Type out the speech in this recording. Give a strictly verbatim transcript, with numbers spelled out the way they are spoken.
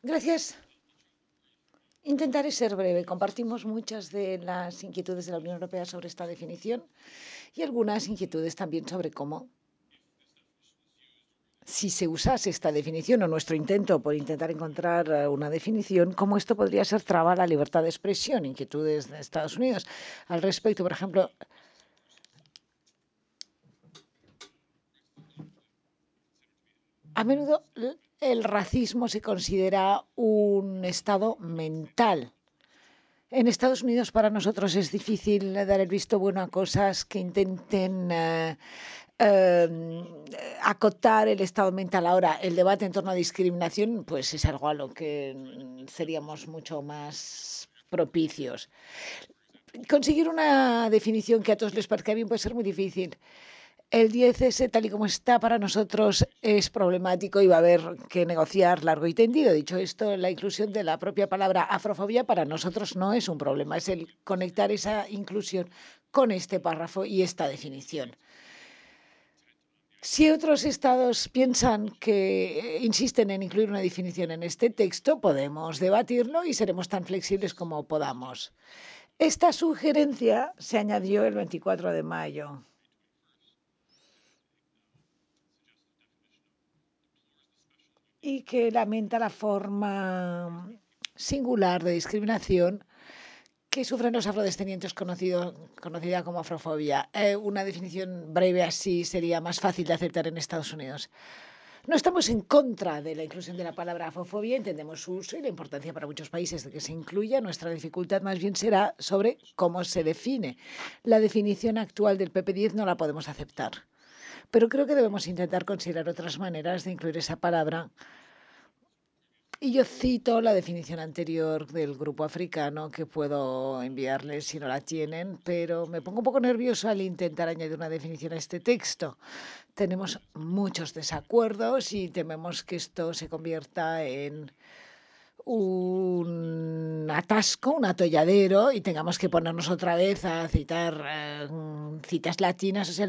Gracias. Intentaré ser breve. Compartimos muchas de las inquietudes de la Unión Europea sobre esta definición y algunas inquietudes también sobre cómo, si se usase esta definición o nuestro intento por intentar encontrar eh, una definición, cómo esto podría ser traba a la libertad de expresión, inquietudes de Estados Unidos. Al respecto, por ejemplo, a menudo el racismo se considera un estado mental. En Estados Unidos para nosotros es difícil dar el visto bueno a cosas que intenten eh, eh, acotar el estado mental. Ahora, el debate en torno a discriminación pues es algo a lo que seríamos mucho más propicios. Conseguir una definición que a todos les parezca bien puede ser muy difícil. El diez ese, tal y como está para nosotros, es problemático y va a haber que negociar largo y tendido. Dicho esto, la inclusión de la propia palabra afrofobia para nosotros no es un problema, es el conectar esa inclusión con este párrafo y esta definición. Si otros estados piensan que insisten en incluir una definición en este texto, podemos debatirlo y seremos tan flexibles como podamos. Esta sugerencia se añadió el veinticuatro de mayo. Y que lamenta la forma singular de discriminación que sufren los afrodescendientes, conocido, conocida como afrofobia. Eh, una definición breve así sería más fácil de aceptar en Estados Unidos. No estamos en contra de la inclusión de la palabra afrofobia, entendemos su uso y la importancia para muchos países de que se incluya. Nuestra dificultad más bien será sobre cómo se define. La definición actual del P P diez no la podemos aceptar, pero creo que debemos intentar considerar otras maneras de incluir esa palabra. Y yo cito la definición anterior del grupo africano que puedo enviarles si no la tienen, pero me pongo un poco nervioso al intentar añadir una definición a este texto. Tenemos muchos desacuerdos y tememos que esto se convierta en un atasco, un atolladero y tengamos que ponernos otra vez a citar eh, citas latinas. O sea,